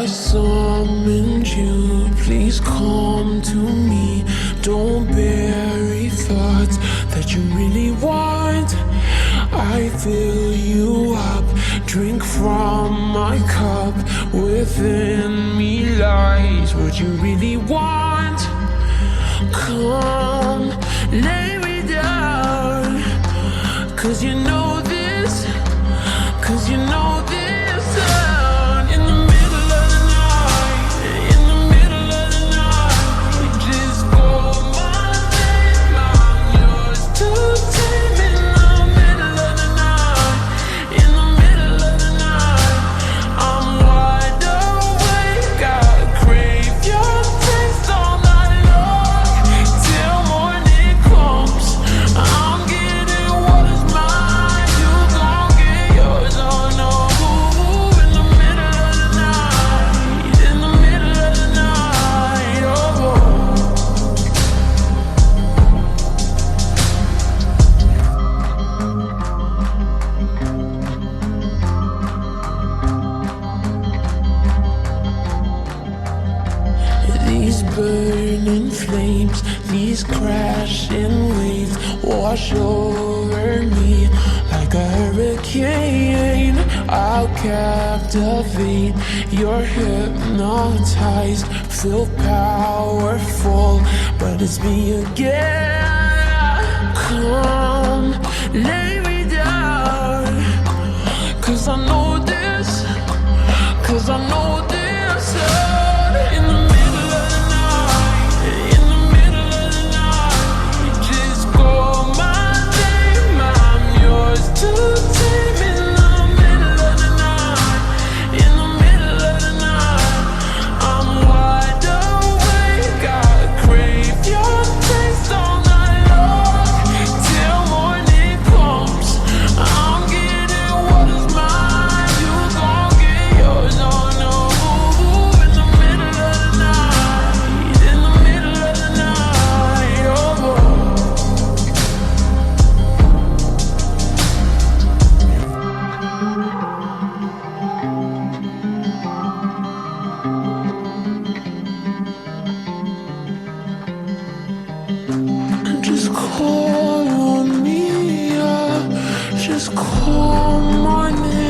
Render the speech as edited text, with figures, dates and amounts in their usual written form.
I summoned you, please come to me. Don't bury thoughts that you really want. I fill you up, drink from my cup. Within me lies what you really want. Come, lay me down, 'cause you know this, 'cause you know this. In the middle of the night, in the middle of the night, you just call my name, I'm yours to tame. In the middle of the night, in the middle of the night, I'm wide awake, I crave your taste all night long, till morning comes. I'm getting what is mine, you gon' get yours, oh no. In the middle of the night, in the middle of the night, oh. These burning flames, these crashing waves wash over me like a hurricane. I'll captivate, you're hypnotized, feel powerful, but it's me again. Come, lay me down, 'cause I know this, 'cause I know this. In the middle of the night, in the middle of the night, you just call my name, I'm yours to tame. In the middle of the night, in the middle of the night, I'm wide awake, I crave your taste all night long, till morning comes. I'm getting what is mine, you gon' get yours, oh no. In the middle of the night, in the middle of the night, oh. Just call on me, yeah. Just call my name.